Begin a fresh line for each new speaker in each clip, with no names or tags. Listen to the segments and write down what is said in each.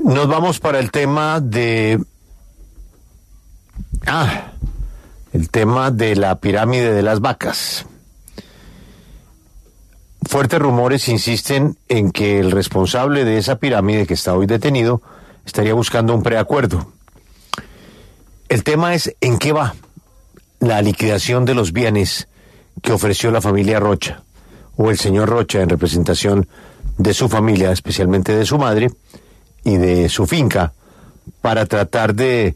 Nos vamos para el tema de... el tema de la pirámide de las vacas. Fuertes rumores insisten en que el responsable de esa pirámide, que está hoy detenido, estaría buscando un preacuerdo. El tema es en qué va la liquidación de los bienes que ofreció la familia Rocha, o el señor Rocha en representación de su familia, especialmente de su madre y de su finca, para tratar de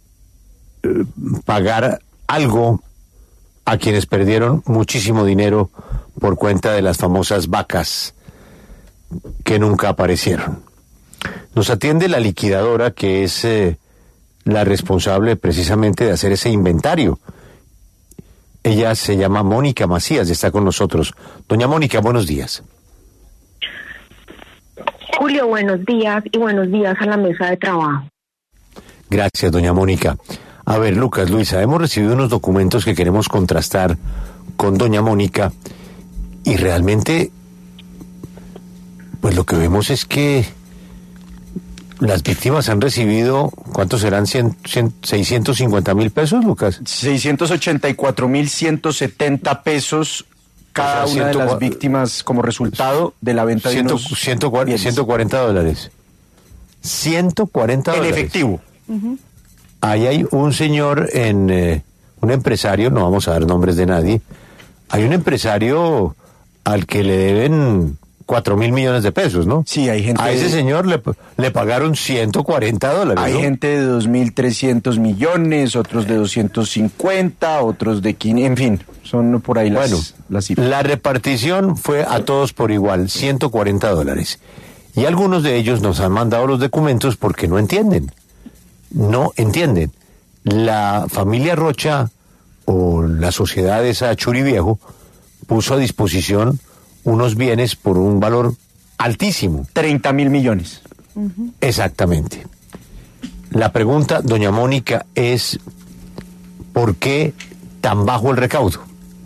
pagar algo a quienes perdieron muchísimo dinero por cuenta de las famosas vacas que nunca aparecieron. Nos atiende la liquidadora, que es la responsable precisamente de hacer ese inventario. Ella se llama Mónica Macías y está con nosotros. Doña Mónica, buenos días.
Julio, buenos días y buenos días a la mesa de trabajo.
Gracias, doña Mónica. A ver, Lucas, Luisa, hemos recibido unos documentos que queremos contrastar con doña Mónica y realmente, pues lo que vemos es que las víctimas han recibido, ¿cuántos serán? 650,000 pesos, Lucas.
684,170 pesos cada una de las víctimas como resultado de la venta de unos
$140. $140.
En efectivo.
Ahí hay un señor, un empresario, no vamos a dar nombres de nadie, hay un empresario al que le deben 4,000 millones de pesos, ¿no?
Sí, hay gente...
A ese señor le pagaron $140,
Hay
¿no?
gente de 2,300 millones, otros de 250, otros de 500, en fin, son por ahí las cifras.
La repartición fue a todos por igual, $140. Y algunos de ellos nos han mandado los documentos porque no entienden. No entienden. La familia Rocha o la sociedad esa Churiviejo puso a disposición unos bienes por un valor altísimo.
30,000 millones.
Exactamente. La pregunta, doña Mónica, es ¿por qué tan bajo el recaudo?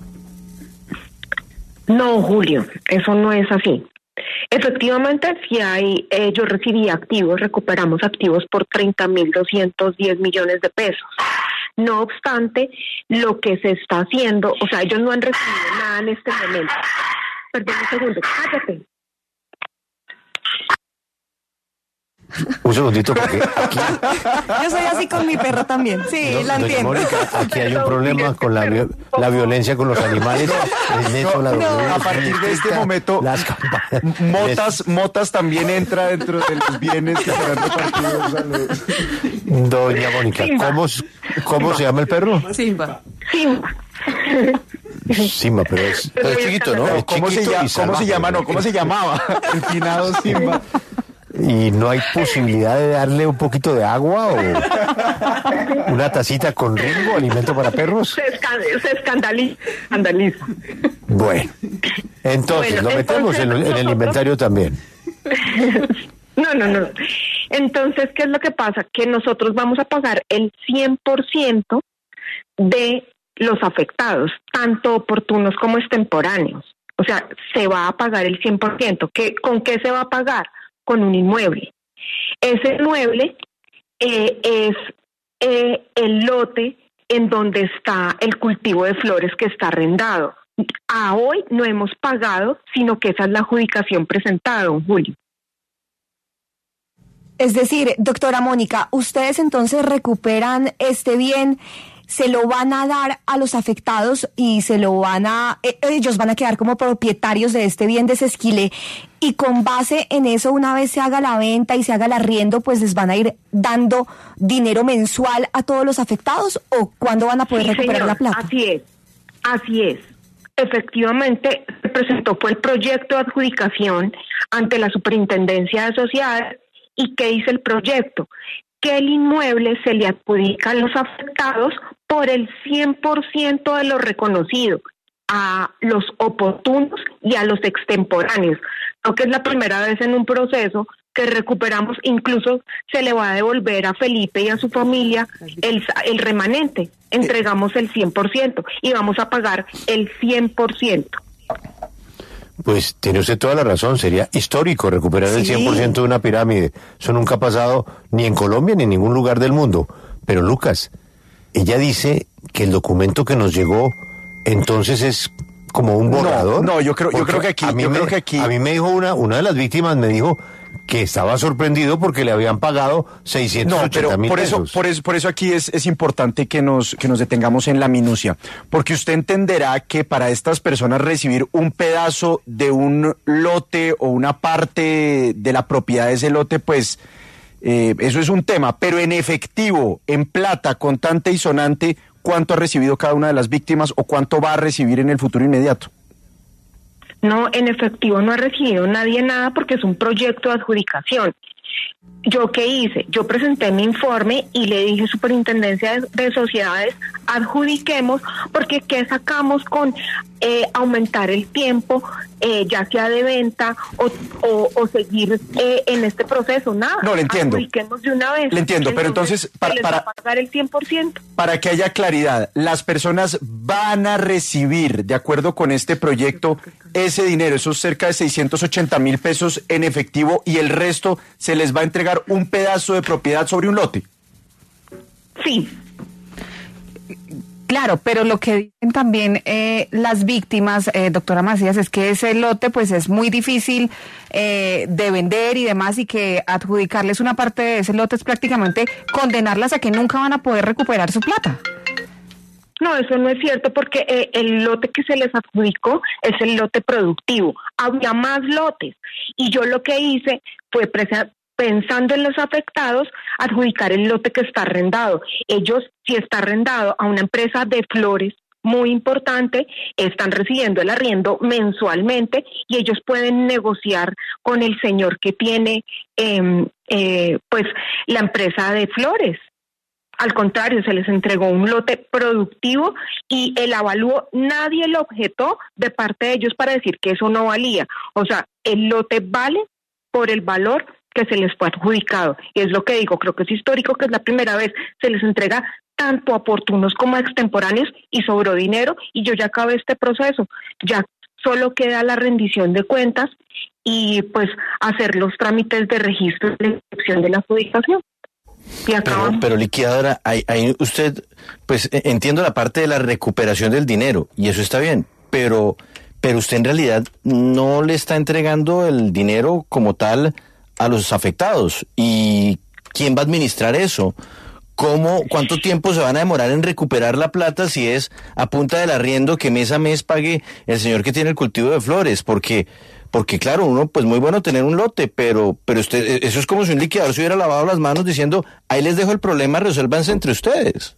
No, Julio, eso no es así. Efectivamente, si yo recibí activos, recuperamos activos por 30,210 millones de pesos. No obstante, lo que se está haciendo, o sea, ellos no han recibido nada en este momento. Perdón un segundo, cállate.
Un segundito, porque aquí...
Yo soy así con mi perro también, sí, la entiendo.
Mónica, aquí hay un problema con la violencia con los animales.
A partir de este momento, Motas también entra dentro de los bienes que serán repartidos a los...
Doña Mónica, ¿cómo se llama el perro?
Simba.
Simba, pero es chiquito, ¿no?
¿Cómo se llamaba? El finado Simba.
¿Y no hay posibilidad de darle un poquito de agua o una tacita con Ringo, alimento para perros?
Se escandaliza.
Bueno, entonces lo metemos en el inventario también.
No. Entonces, ¿qué es lo que pasa? Que nosotros vamos a pagar el 100% de los afectados, tanto oportunos como extemporáneos. O sea, se va a pagar el 100%. ¿Con qué se va a pagar? Con un inmueble. Ese inmueble es el lote en donde está el cultivo de flores que está arrendado. A hoy no hemos pagado, sino que esa es la adjudicación presentada, don Julio.
Es decir, doctora Mónica, ustedes entonces recuperan este bien, se lo van a dar a los afectados y ellos van a quedar como propietarios de este bien de Sesquilé, y con base en eso, una vez se haga la venta y se haga el arriendo, pues les van a ir dando dinero mensual a todos los afectados, ¿o cuándo van a poder recuperar la plata?
Así es. Efectivamente, se presentó el proyecto de adjudicación ante la Superintendencia de Sociedades. ¿Y qué dice el proyecto? Que el inmueble se le adjudica a los afectados por el 100% de lo reconocido, a los oportunos y a los extemporáneos. Creo que es la primera vez en un proceso que recuperamos, incluso se le va a devolver a Felipe y a su familia el remanente. Entregamos el 100% y vamos a pagar el 100%.
Pues tiene usted toda la razón, sería histórico recuperar el 100% de una pirámide. Eso nunca ha pasado ni en Colombia ni en ningún lugar del mundo. Pero Lucas, ella dice que el documento que nos llegó entonces es como un borrador.
No, yo creo que aquí... A
mí me dijo una de las víctimas, me dijo que estaba sorprendido porque le habían pagado 680,000 pesos.
Por eso aquí es importante que nos detengamos en la minucia, porque usted entenderá que para estas personas recibir un pedazo de un lote o una parte de la propiedad de ese lote, pues eso es un tema, pero en efectivo, en plata, contante y sonante, ¿cuánto ha recibido cada una de las víctimas o cuánto va a recibir en el futuro inmediato?
No, en efectivo no ha recibido nadie nada porque es un proyecto de adjudicación. ¿Yo qué hice? Yo presenté mi informe y le dije, Superintendencia de Sociedades, adjudiquemos, porque ¿qué sacamos con aumentar el tiempo, ya sea de venta o seguir en este proceso? Nada.
No, le entiendo.
Adjudiquemos de una vez.
Le entiendo, pero entonces
para pagar el 100%.
Para que haya claridad, las personas van a recibir, de acuerdo con este proyecto, ese dinero, esos cerca de 680,000 pesos en efectivo, y el resto se les va a entregar un pedazo de propiedad sobre un lote.
Sí.
Claro, pero lo que dicen también las víctimas, doctora Macías, es que ese lote pues es muy difícil de vender y demás, y que adjudicarles una parte de ese lote es prácticamente condenarlas a que nunca van a poder recuperar su plata.
No, eso no es cierto, porque el lote que se les adjudicó es el lote productivo. Había más lotes y yo lo que hice fue pensando en los afectados, adjudicar el lote que está arrendado. Ellos, si está arrendado a una empresa de flores muy importante, están recibiendo el arriendo mensualmente y ellos pueden negociar con el señor que tiene pues la empresa de flores. Al contrario, se les entregó un lote productivo y el avalúo, nadie lo objetó de parte de ellos para decir que eso no valía. O sea, el lote vale por el valor que se les fue adjudicado. Y es lo que digo, creo que es histórico que es la primera vez se les entrega tanto a oportunos como a extemporáneos y sobró dinero, y yo ya acabé este proceso. Ya solo queda la rendición de cuentas y pues hacer los trámites de registro de excepción de la adjudicación.
Pero liquidadora, ahí usted, pues entiendo la parte de la recuperación del dinero y eso está bien, pero usted en realidad no le está entregando el dinero como tal a los afectados. ¿Y quién va a administrar eso? ¿Cuánto tiempo se van a demorar en recuperar la plata si es a punta del arriendo que mes a mes pague el señor que tiene el cultivo de flores? Porque claro, uno, pues muy bueno tener un lote, pero usted, eso es como si un liquidador se hubiera lavado las manos diciendo, ahí les dejo el problema, resuélvanse entre ustedes.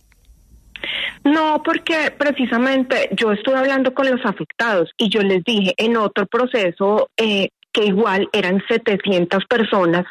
No, porque precisamente yo estuve hablando con los afectados y yo les dije en otro proceso que igual eran 700 personas,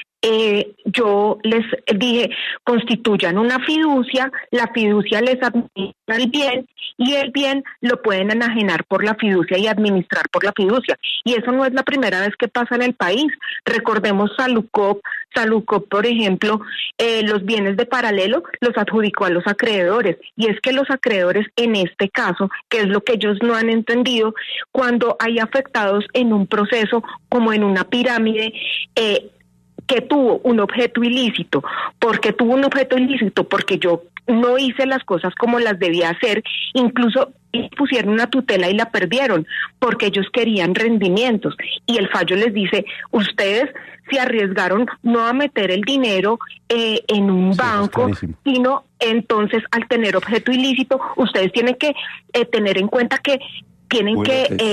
yo les dije, constituyan una fiducia, la fiducia les administra el bien y el bien lo pueden enajenar por la fiducia y administrar por la fiducia. Y eso no es la primera vez que pasa en el país. Recordemos Salucop, por ejemplo, los bienes de paralelo los adjudicó a los acreedores. Y es que los acreedores, en este caso, que es lo que ellos no han entendido, cuando hay afectados en un proceso como en una pirámide, que tuvo un objeto ilícito. ¿Por qué tuvo un objeto ilícito? Porque yo no hice las cosas como las debía hacer, incluso pusieron una tutela y la perdieron, porque ellos querían rendimientos, y el fallo les dice, ustedes se arriesgaron no a meter el dinero en un banco, sino entonces al tener objeto ilícito, ustedes tienen que tener en cuenta que tienen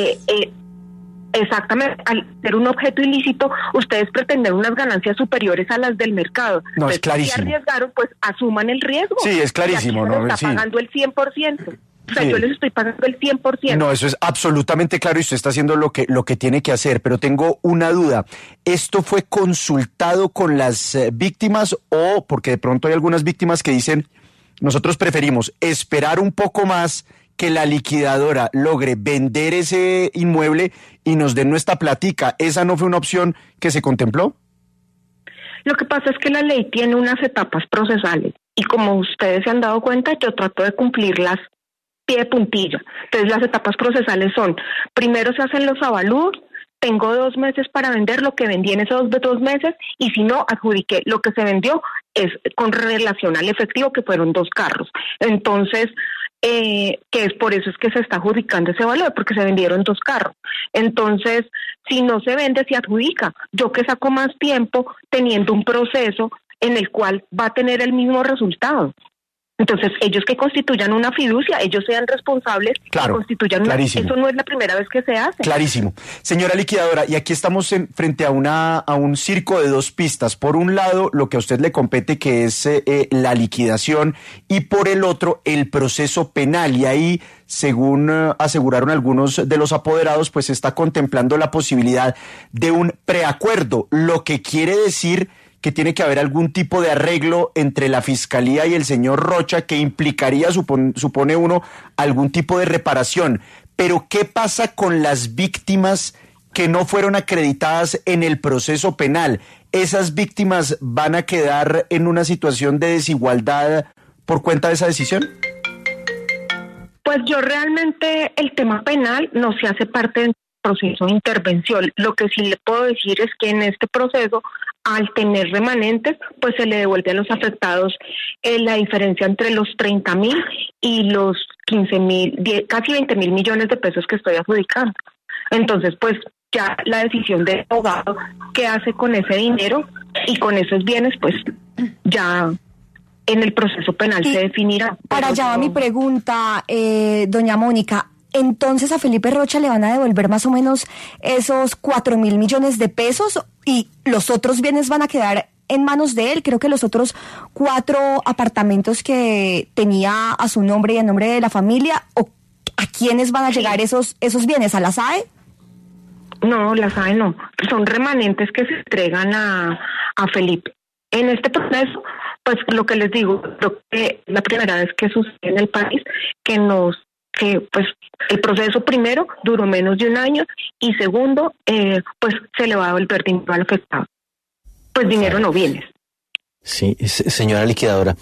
exactamente, al ser un objeto ilícito, ustedes pretenden unas ganancias superiores a las del mercado.
No, es clarísimo.
Si arriesgaron, pues asuman el riesgo.
Sí, es clarísimo.
No, está pagando el 100%. O sea,
sí.
Yo les estoy pagando el 100%.
No, eso es absolutamente claro y usted está haciendo lo que tiene que hacer, pero tengo una duda. ¿Esto fue consultado con las víctimas o porque de pronto hay algunas víctimas que dicen, nosotros preferimos esperar un poco más que la liquidadora logre vender ese inmueble y nos den nuestra platica? ¿Esa no fue una opción que se contempló?
Lo que pasa es que la ley tiene unas etapas procesales y como ustedes se han dado cuenta, yo trato de cumplirlas pie de puntilla. Entonces las etapas procesales son, primero se hacen los avalúos, tengo 2 meses para vender lo que vendí en esos 2 meses, y si no, adjudiqué lo que se vendió es con relación al efectivo, que fueron 2 carros. Entonces, que es por eso es que se está adjudicando ese valor, porque se vendieron 2 carros. Entonces, si no se vende, se adjudica. Yo que saco más tiempo teniendo un proceso en el cual va a tener el mismo resultado. Entonces, ellos que constituyan una fiducia, ellos sean responsables,
claro,
que constituyan una... Eso no es la primera vez que se hace.
Clarísimo. Señora liquidadora, y aquí estamos frente a un circo de 2 pistas. Por un lado, lo que a usted le compete, que es la liquidación, y por el otro, el proceso penal. Y ahí, según aseguraron algunos de los apoderados, pues se está contemplando la posibilidad de un preacuerdo, lo que quiere decir que tiene que haber algún tipo de arreglo entre la Fiscalía y el señor Rocha, que implicaría, supone uno, algún tipo de reparación. Pero, ¿qué pasa con las víctimas que no fueron acreditadas en el proceso penal? ¿Esas víctimas van a quedar en una situación de desigualdad por cuenta de esa decisión?
Pues yo realmente, el tema penal no se hace parte del proceso de intervención. Lo que sí le puedo decir es que en este proceso, al tener remanentes, pues se le devuelve a los afectados la diferencia entre los 30.000 y los 15.000, casi 20.000 millones de pesos que estoy adjudicando. Entonces, pues ya la decisión del abogado, qué hace con ese dinero y con esos bienes, pues ya en el proceso penal se definirá.
Para allá va mi pregunta, doña Mónica. Entonces, ¿a Felipe Rocha le van a devolver más o menos esos 4.000 millones de pesos y los otros bienes van a quedar en manos de él? Creo que los otros 4 apartamentos que tenía a su nombre y a nombre de la familia, ¿o a quiénes van a llegar esos bienes? ¿A la SAE?
No, la SAE no. Son remanentes que se entregan a Felipe. En este proceso, pues lo que les digo, creo que la primera vez que sucede en el país que pues el proceso primero duró menos de 1 año y segundo, pues se le va a devolver dinero al afectado. Pues dinero no bienes.
Sí, señora liquidadora,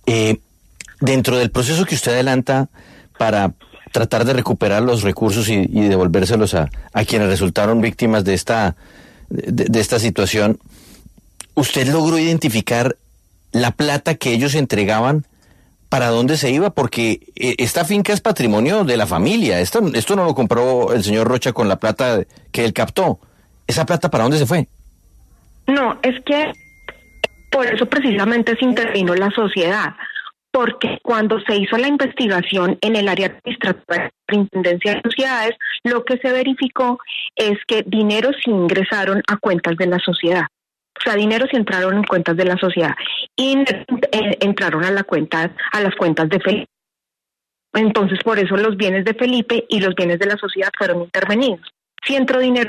dentro del proceso que usted adelanta para tratar de recuperar los recursos y devolvérselos a quienes resultaron víctimas de esta situación, ¿usted logró identificar la plata que ellos entregaban? ¿Para dónde se iba? Porque esta finca es patrimonio de la familia. Esto no lo compró el señor Rocha con la plata que él captó. ¿Esa plata para dónde se fue?
No, es que por eso precisamente se intervino la sociedad. Porque cuando se hizo la investigación en el área administrativa de la Superintendencia de Sociedades, lo que se verificó es que dineros sí ingresaron a cuentas de la sociedad. O sea, dineros sí entraron en cuentas de la sociedad y entraron a las cuentas de Felipe. Entonces, por eso los bienes de Felipe y los bienes de la sociedad fueron intervenidos. Sí entró dinero.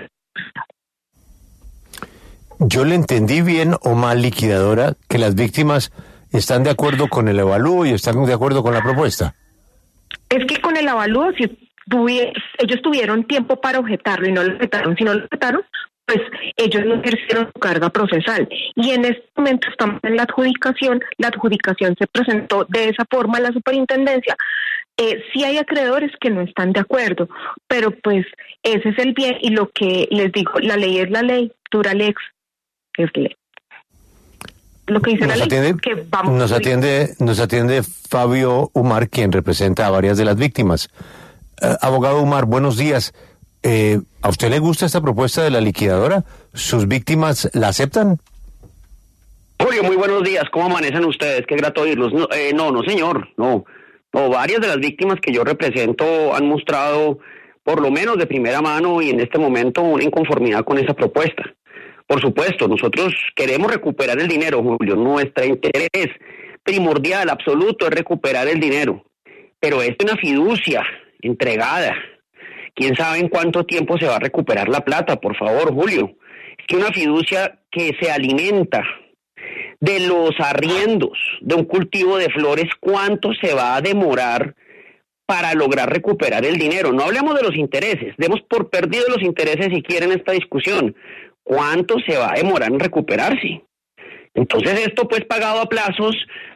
¿Yo le entendí bien o mal, liquidadora, que las víctimas están de acuerdo con el avalúo y están de acuerdo con la propuesta?
Es que con el avalúo, si ellos tuvieron tiempo para objetarlo y no lo objetaron, si no lo objetaron, pues ellos no ejercieron su carga procesal. Y en este momento estamos en la adjudicación se presentó de esa forma a la superintendencia. Sí hay acreedores que no están de acuerdo, pero pues ese es el bien y lo que les digo, la ley es la ley, dura lex, es ley. Lo que dice la ley, que vamos
nos atiende Fabio Umar, quien representa a varias de las víctimas. Abogado Umar, buenos días. ¿A usted le gusta esta propuesta de la liquidadora? ¿Sus víctimas la aceptan?
Julio, muy buenos días. ¿Cómo amanecen ustedes? Qué grato oírlos. No, señor. No, varias de las víctimas que yo represento han mostrado, por lo menos de primera mano y en este momento, una inconformidad con esa propuesta. Por supuesto, nosotros queremos recuperar el dinero, Julio. Nuestro interés primordial, absoluto, es recuperar el dinero. Pero es una fiducia entregada. ¿Quién sabe en cuánto tiempo se va a recuperar la plata? Por favor, Julio. Es que una fiducia que se alimenta de los arriendos de un cultivo de flores, ¿cuánto se va a demorar para lograr recuperar el dinero? No hablemos de los intereses, demos por perdidos los intereses si quieren esta discusión. ¿Cuánto se va a demorar en recuperarse? Entonces esto pues pagado a plazos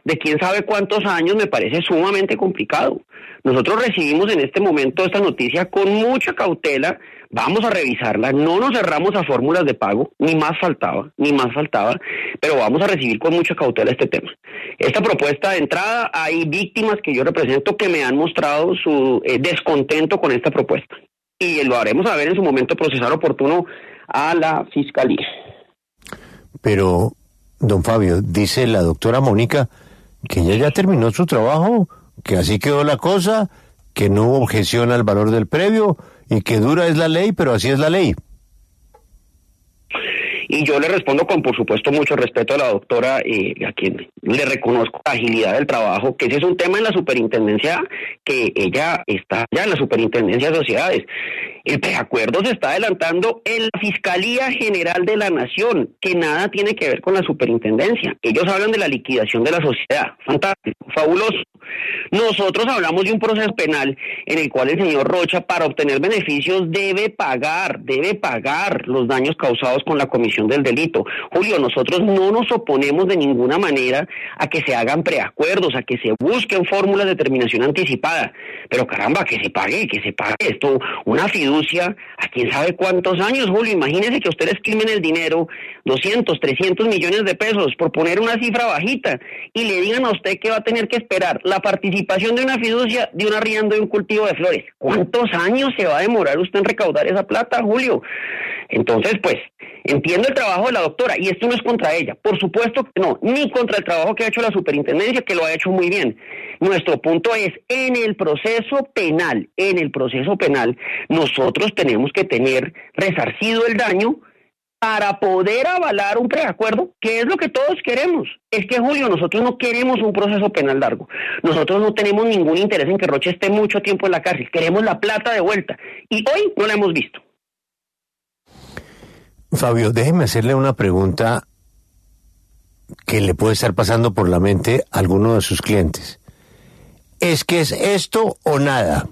de quién sabe cuántos años me parece sumamente complicado. Nosotros recibimos en este momento esta noticia con mucha cautela, vamos a revisarla, no nos cerramos a fórmulas de pago, ni más faltaba, pero vamos a recibir con mucha cautela este tema. Esta propuesta de entrada, hay víctimas que yo represento que me han mostrado su descontento con esta propuesta y lo haremos saber en su momento procesal oportuno a la Fiscalía.
Pero, don Fabio, dice la doctora Mónica que ella ya terminó su trabajo, que así quedó la cosa, que no hubo objeción al valor del previo y que dura es la ley, pero así es la ley.
Y yo le respondo con, por supuesto, mucho respeto a la doctora, a quien le reconozco la agilidad del trabajo, que ese es un tema en la superintendencia, que ella está ya en la superintendencia de sociedades. El preacuerdo se está adelantando en la Fiscalía General de la Nación, que nada tiene que ver con la superintendencia. Ellos hablan de la liquidación de la sociedad. Fantástico, fabuloso. Nosotros hablamos de un proceso penal en el cual el señor Rocha, para obtener beneficios, debe pagar los daños causados con la comisión del delito. Julio, nosotros no nos oponemos de ninguna manera a que se hagan preacuerdos, a que se busquen fórmulas de terminación anticipada, pero caramba, que se pague esto, una fiducia, a quién sabe cuántos años, Julio. Imagínese que ustedes escriben el dinero, 200, 300 millones de pesos, por poner una cifra bajita, y le digan a usted que va a tener que esperar la participación de una fiducia, de un arriendo de un cultivo de flores. ¿Cuántos años se va a demorar usted en recaudar esa plata, Julio? Entonces, pues, entiendo el trabajo de la doctora, y esto no es contra ella, por supuesto que no, ni contra el trabajo que ha hecho la superintendencia, que lo ha hecho muy bien. Nuestro punto es, en el proceso penal, nosotros tenemos que tener resarcido el daño para poder avalar un preacuerdo, que es lo que todos queremos. Es que, Julio, nosotros no queremos un proceso penal largo. Nosotros no tenemos ningún interés en que Rocha esté mucho tiempo en la cárcel. Queremos la plata de vuelta. Y hoy no la hemos visto.
Fabio, déjeme hacerle una pregunta que le puede estar pasando por la mente a alguno de sus clientes. ¿Es que es esto o nada?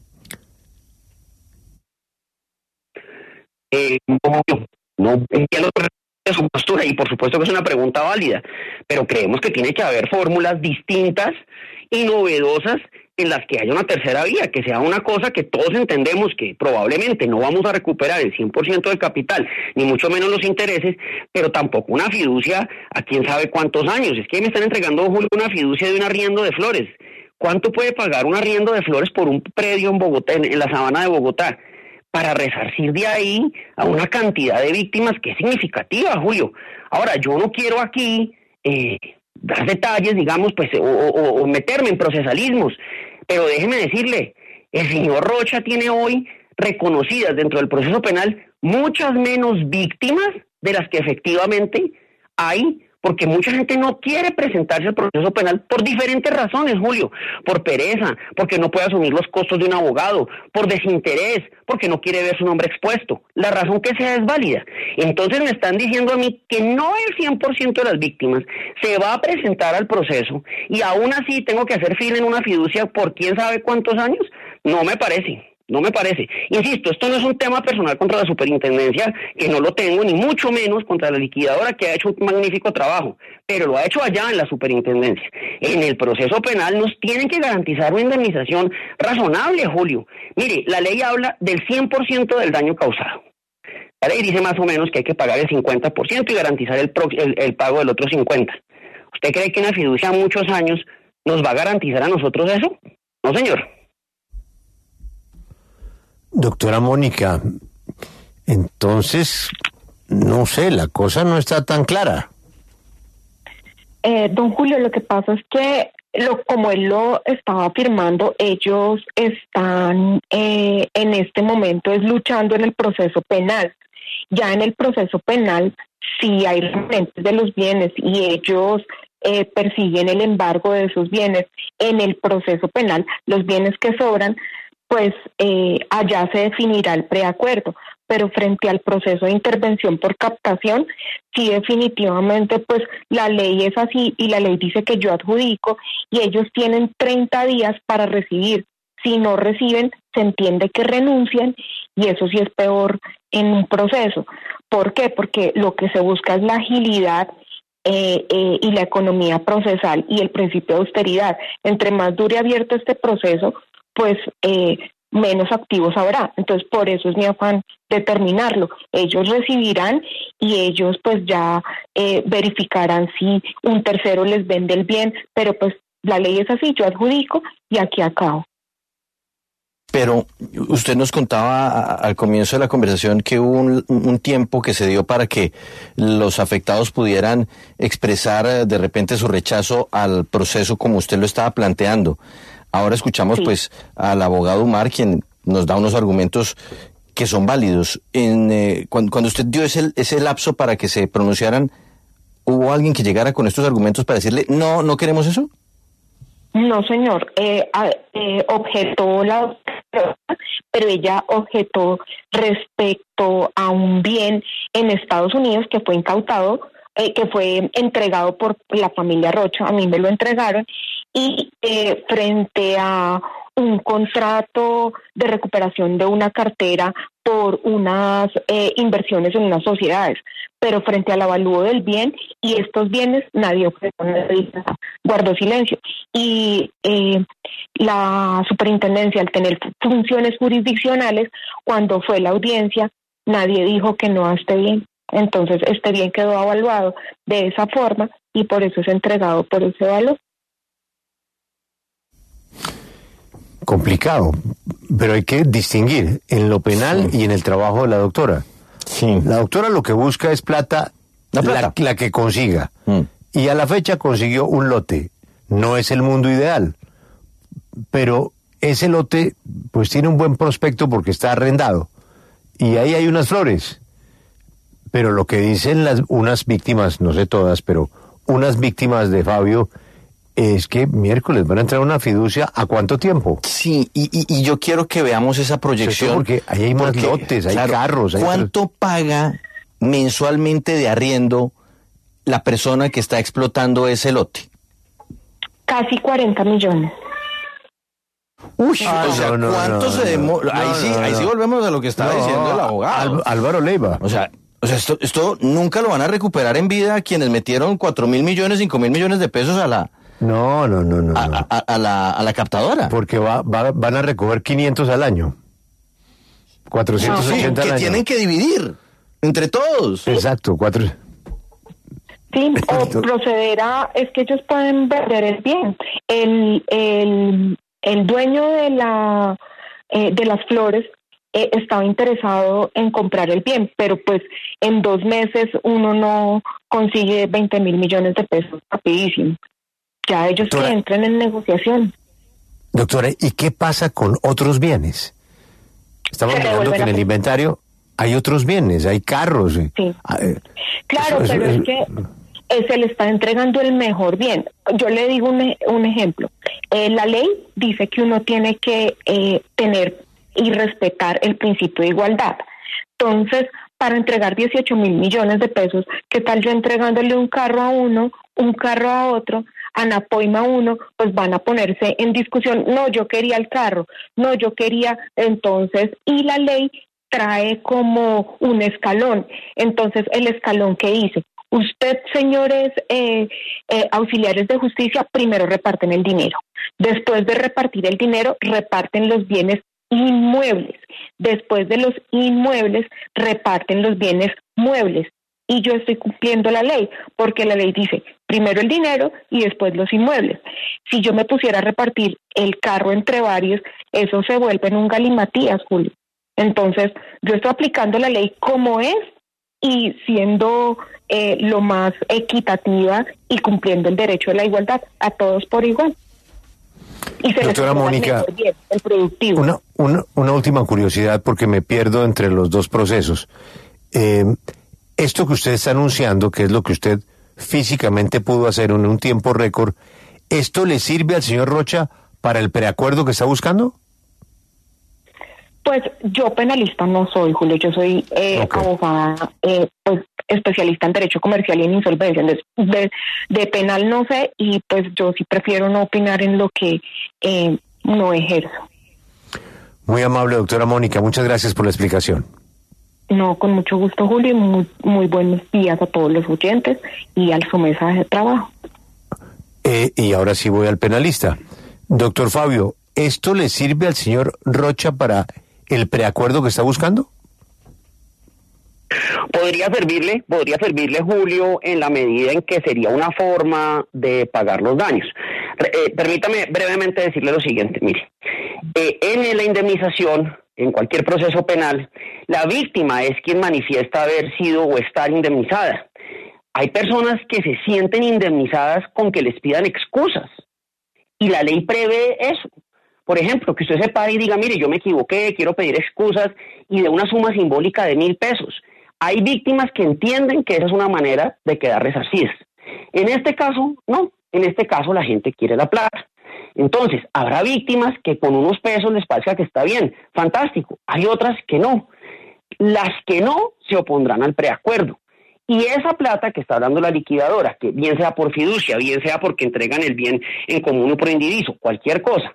No, entiendo su postura y por supuesto que es una pregunta válida, pero creemos que tiene que haber fórmulas distintas y novedosas en las que haya una tercera vía, que sea una cosa que todos entendemos que probablemente no vamos a recuperar el 100% del capital, ni mucho menos los intereses, pero tampoco una fiducia a quién sabe cuántos años. Es que me están entregando, Julio, una fiducia de un arriendo de flores. ¿Cuánto puede pagar un arriendo de flores por un predio en Bogotá, en la sabana de Bogotá? Para resarcir de ahí a una cantidad de víctimas que es significativa, Julio. Ahora, yo no quiero aquí dar detalles, digamos, pues, o meterme en procesalismos, pero déjeme decirle, el señor Rocha tiene hoy reconocidas dentro del proceso penal muchas menos víctimas de las que efectivamente hay, porque mucha gente no quiere presentarse al proceso penal por diferentes razones, Julio, por pereza, porque no puede asumir los costos de un abogado, por desinterés, porque no quiere ver su nombre expuesto. La razón que sea es válida. Entonces me están diciendo a mí que no el 100% de las víctimas se va a presentar al proceso y aún así tengo que hacer fila en una fiducia por quién sabe cuántos años. No me parece. Insisto, esto no es un tema personal contra la superintendencia, que no lo tengo, ni mucho menos contra la liquidadora, que ha hecho un magnífico trabajo, pero lo ha hecho allá en la superintendencia. En el proceso penal nos tienen que garantizar una indemnización razonable, Julio. Mire, la ley habla del 100% del daño causado. La ley dice más o menos que hay que pagar el 50% y garantizar el pago del otro 50%. ¿Usted cree que una fiducia a muchos años nos va a garantizar a nosotros eso? No, señor.
Doctora Mónica, entonces, no sé, la cosa no está tan clara.
Don Julio, lo que pasa es que, como él lo estaba afirmando, ellos están en este momento luchando en el proceso penal. Ya en el proceso penal, sí hay remanentes de los bienes y ellos persiguen el embargo de esos bienes. En el proceso penal, los bienes que sobran, pues allá se definirá el preacuerdo, pero frente al proceso de intervención por captación, sí definitivamente pues la ley es así y la ley dice que yo adjudico y ellos tienen 30 días para recibir. Si no reciben, se entiende que renuncian y eso sí es peor en un proceso. ¿Por qué? Porque lo que se busca es la agilidad y la economía procesal y el principio de austeridad. Entre más dure abierto este proceso, pues menos activos habrá. Entonces, por eso es mi afán determinarlo. Ellos recibirán y ellos pues ya verificarán si un tercero les vende el bien, pero pues la ley es así, yo adjudico y aquí acabo.
Pero usted nos contaba al comienzo de la conversación que hubo un tiempo que se dio para que los afectados pudieran expresar de repente su rechazo al proceso como usted lo estaba planteando. Ahora escuchamos pues al abogado Umar, quien nos da unos argumentos que son válidos. Cuando usted dio ese lapso para que se pronunciaran, ¿hubo alguien que llegara con estos argumentos para decirle no queremos eso?
No, señor. Objetó la doctora, pero ella objetó respecto a un bien en Estados Unidos que fue incautado, que fue entregado por la familia Rocha. A mí me lo entregaron y frente a un contrato de recuperación de una cartera por unas inversiones en unas sociedades, pero frente al avalúo del bien y estos bienes nadie objetó, nadie guardó silencio. Y la superintendencia, al tener funciones jurisdiccionales, cuando fue la audiencia, nadie dijo que no a este bien. Entonces este bien quedó evaluado de esa forma y por eso es entregado por ese valor.
Complicado, pero hay que distinguir en lo penal y en el trabajo de la doctora.
Sí.
La doctora lo que busca es plata, la que consiga. Y a la fecha consiguió un lote. No es el mundo ideal, pero ese lote pues tiene un buen prospecto porque está arrendado. Y ahí hay unas flores. Pero lo que dicen unas víctimas, no sé todas, pero unas víctimas de Fabio, es que miércoles van a entrar una fiducia. ¿A cuánto tiempo?
Sí, y yo quiero que veamos esa proyección.
Porque ahí hay más lotes, hay carros.
¿Cuánto paga mensualmente de arriendo la persona que está explotando ese lote?
Casi 40 millones.
Uy, ¿cuánto se demora? Ahí sí volvemos a lo que estaba diciendo el abogado.
Álvaro Leiva.
O sea, esto nunca lo van a recuperar en vida quienes metieron 4.000 millones, 5.000 millones de pesos a la...
No.
A la captadora.
Porque van a recoger 500 al año. 480 al año.
Que tienen que dividir entre todos.
Exacto,
Sí, o procederá, es que ellos pueden vender el bien. El dueño de las flores estaba interesado en comprar el bien, pero pues en 2 meses uno no consigue 20.000 millones de pesos rapidísimo. Ya ellos que entran en negociación.
Doctora, ¿y qué pasa con otros bienes? Estamos hablando que en el inventario hay otros bienes, hay carros.
Sí. Claro, pero es que se le está entregando el mejor bien. Yo le digo un ejemplo. La ley dice que uno tiene que tener y respetar el principio de igualdad. Entonces, para entregar 18.000 millones de pesos, ¿qué tal yo entregándole un carro a uno, un carro a otro, anapoima a uno? Pues van a ponerse en discusión. No, yo quería el carro. No, yo quería. Entonces, y la ley trae como un escalón. Entonces, el escalón que dice, usted, señores auxiliares de justicia, primero reparten el dinero. Después de repartir el dinero, reparten los bienes inmuebles. Después de los inmuebles, reparten los bienes muebles. Y yo estoy cumpliendo la ley, porque la ley dice primero el dinero y después los inmuebles. Si yo me pusiera a repartir el carro entre varios, eso se vuelve en un galimatías, Julio. Entonces, yo estoy aplicando la ley como es y siendo lo más equitativa y cumpliendo el derecho de la igualdad a todos por igual. Y se
doctora Mónica,
bien, el productivo.
Una última curiosidad porque me pierdo entre los dos procesos. Esto que usted está anunciando, que es lo que usted físicamente pudo hacer en un tiempo récord, ¿esto le sirve al señor Rocha para el preacuerdo que está buscando?
Pues yo penalista no soy, Julio, yo soy abogada, pues especialista en derecho comercial y en insolvencia. Entonces, de penal no sé y pues yo sí prefiero no opinar en lo que no ejerzo.
Muy amable, doctora Mónica, muchas gracias por la explicación.
No, con mucho gusto, Julio, y muy buenos días a todos los oyentes y a su mesa de trabajo.
Y ahora sí voy al penalista. Doctor Fabio, ¿esto le sirve al señor Rocha para el preacuerdo que está buscando?
Podría servirle, Julio, en la medida en que sería una forma de pagar los daños. Permítame brevemente decirle lo siguiente, mire, en la indemnización, en cualquier proceso penal, la víctima es quien manifiesta haber sido o estar indemnizada. Hay personas que se sienten indemnizadas con que les pidan excusas, y la ley prevé eso. Por ejemplo, que usted se pare y diga, mire, yo me equivoqué, quiero pedir excusas, y de una suma simbólica de 1.000 pesos. Hay víctimas que entienden que esa es una manera de quedar resarcidas. En este caso, no. En este caso, la gente quiere la plata. Entonces, habrá víctimas que con unos pesos les parezca que está bien. Fantástico. Hay otras que no. Las que no se opondrán al preacuerdo. Y esa plata que está dando la liquidadora, que bien sea por fiducia, bien sea porque entregan el bien en común o por indiviso, cualquier cosa,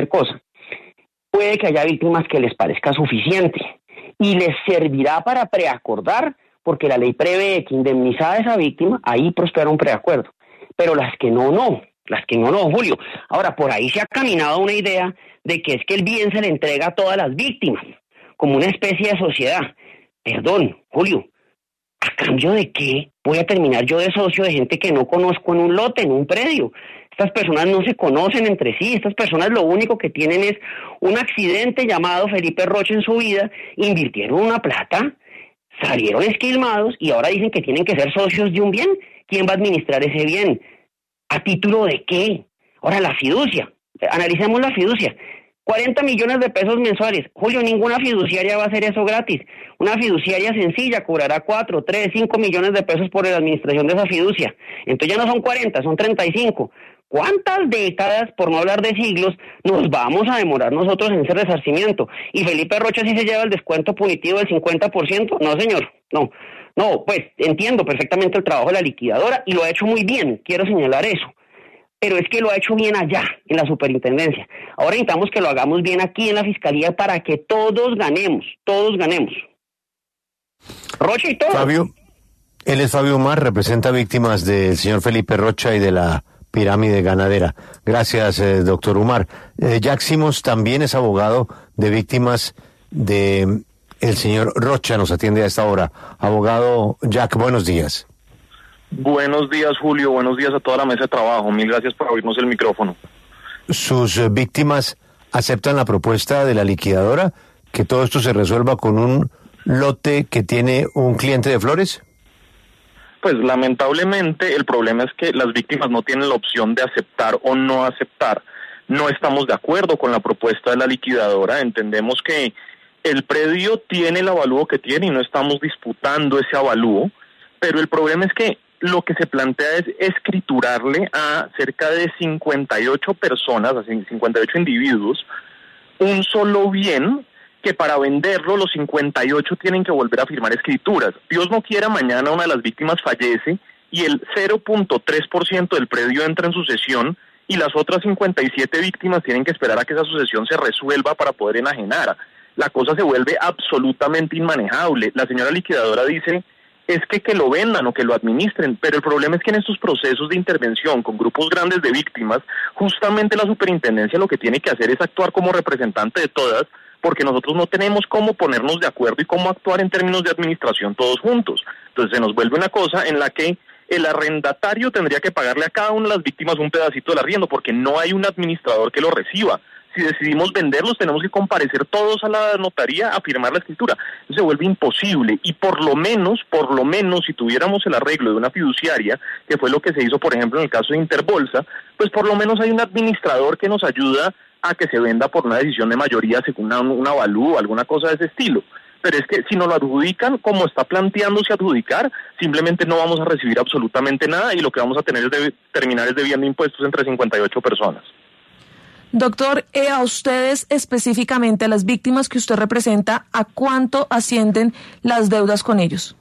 puede que haya víctimas que les parezca suficiente y les servirá para preacordar, porque la ley prevé que indemnizada esa víctima, ahí prospera un preacuerdo. Pero las que no, Julio. Ahora, por ahí se ha caminado una idea de que es que el bien se le entrega a todas las víctimas, como una especie de sociedad. Perdón, Julio, ¿a cambio de qué voy a terminar yo de socio de gente que no conozco en un lote, en un predio? Estas personas no se conocen entre sí, estas personas lo único que tienen es un accidente llamado Felipe Rocha en su vida, invirtieron una plata, salieron esquilmados y ahora dicen que tienen que ser socios de un bien. ¿Quién va a administrar ese bien? ¿A título de qué? Ahora, la fiducia, analicemos la fiducia. 40 millones de pesos mensuales. Julio, ninguna fiduciaria va a hacer eso gratis. Una fiduciaria sencilla cobrará 4, 3, 5 millones de pesos por la administración de esa fiducia. Entonces ya no son 40, son 35. ¿Cuántas décadas, por no hablar de siglos, nos vamos a demorar nosotros en ese resarcimiento? ¿Y Felipe Rocha sí se lleva el descuento punitivo del 50%? No, señor, no, pues entiendo perfectamente el trabajo de la liquidadora y lo ha hecho muy bien, quiero señalar eso. Pero es que lo ha hecho bien allá, en la superintendencia. Ahora necesitamos que lo hagamos bien aquí en la fiscalía para que todos ganemos. Rocha y todo.
Fabio, él es Fabio Umar, representa víctimas del señor Felipe Rocha y de la pirámide ganadera. Gracias, doctor Umar. Jack Simons también es abogado de víctimas de el señor Rocha, nos atiende a esta hora. Abogado Jack, buenos días.
Buenos días, Julio. Buenos días a toda la mesa de trabajo. Mil gracias por abrirnos el micrófono.
¿Sus víctimas aceptan la propuesta de la liquidadora, que todo esto se resuelva con un lote que tiene un cliente de flores?
Pues lamentablemente el problema es que las víctimas no tienen la opción de aceptar o no aceptar. No estamos de acuerdo con la propuesta de la liquidadora. Entendemos que el predio tiene el avalúo que tiene y no estamos disputando ese avalúo, pero el problema es que lo que se plantea es escriturarle a cerca de 58 personas, a 58 individuos, un solo bien que para venderlo los 58 tienen que volver a firmar escrituras. Dios no quiera, mañana una de las víctimas fallece y el 0.3% del predio entra en sucesión y las otras 57 víctimas tienen que esperar a que esa sucesión se resuelva para poder enajenar. La cosa se vuelve absolutamente inmanejable. La señora liquidadora dice es que lo vendan o que lo administren, pero el problema es que en estos procesos de intervención con grupos grandes de víctimas, justamente la superintendencia lo que tiene que hacer es actuar como representante de todas, porque nosotros no tenemos cómo ponernos de acuerdo y cómo actuar en términos de administración todos juntos. Entonces se nos vuelve una cosa en la que el arrendatario tendría que pagarle a cada una de las víctimas un pedacito del arriendo, porque no hay un administrador que lo reciba. Si decidimos venderlos, tenemos que comparecer todos a la notaría a firmar la escritura. Eso se vuelve imposible y por lo menos, si tuviéramos el arreglo de una fiduciaria, que fue lo que se hizo, por ejemplo, en el caso de Interbolsa, pues por lo menos hay un administrador que nos ayuda a que se venda por una decisión de mayoría según un avalúo o alguna cosa de ese estilo. Pero es que si nos lo adjudican como está planteándose adjudicar, simplemente no vamos a recibir absolutamente nada y lo que vamos a tener es terminar es debiendo impuestos entre 58 personas.
Doctor, a ustedes específicamente, a las víctimas que usted representa, ¿a cuánto ascienden las deudas con ellos?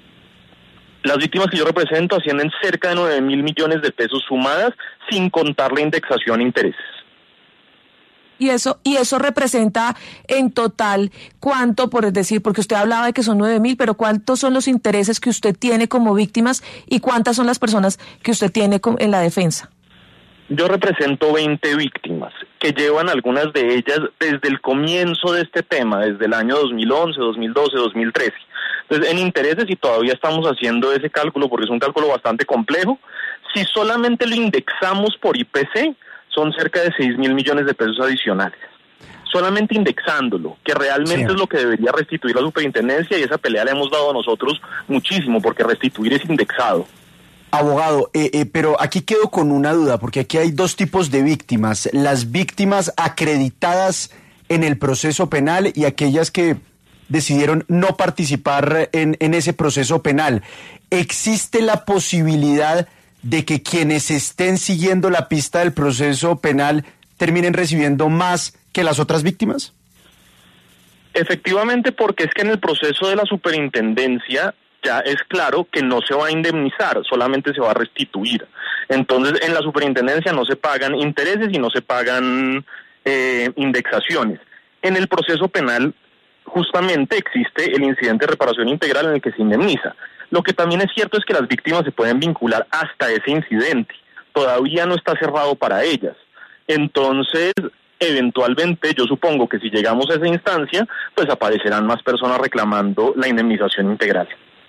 Las víctimas que yo represento ascienden cerca de 9.000 millones de pesos sumadas, sin contar la indexación e intereses.
Y eso representa en total cuánto, por decir, porque usted hablaba de que son 9.000, pero cuántos son los intereses que usted tiene como víctimas y cuántas son las personas que usted tiene en la defensa.
Yo represento 20 víctimas que llevan algunas de ellas desde el comienzo de este tema, desde el año 2011, 2012, 2013. Entonces, en intereses, y todavía estamos haciendo ese cálculo porque es un cálculo bastante complejo, si solamente lo indexamos por IPC, son cerca de 6.000 millones de pesos adicionales. Solamente indexándolo, que realmente es lo que debería restituir la superintendencia, y esa pelea le hemos dado a nosotros muchísimo, porque restituir es indexado.
Abogado, pero aquí quedo con una duda, porque aquí hay dos tipos de víctimas: las víctimas acreditadas en el proceso penal y aquellas que decidieron no participar en ese proceso penal. ¿Existe la posibilidad de que quienes estén siguiendo la pista del proceso penal terminen recibiendo más que las otras víctimas?
Efectivamente, porque es que en el proceso de la superintendencia ya es claro que no se va a indemnizar, solamente se va a restituir. Entonces, en la superintendencia no se pagan intereses y no se pagan indexaciones. En el proceso penal, justamente existe el incidente de reparación integral en el que se indemniza. Lo que también es cierto es que las víctimas se pueden vincular hasta ese incidente. Todavía no está cerrado para ellas. Entonces, eventualmente, yo supongo que si llegamos a esa instancia, pues aparecerán más personas reclamando la indemnización integral.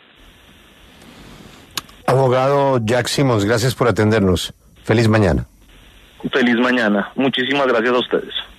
Abogado Jack Simmons, gracias por atendernos. Feliz mañana.
Feliz mañana. Muchísimas gracias a ustedes.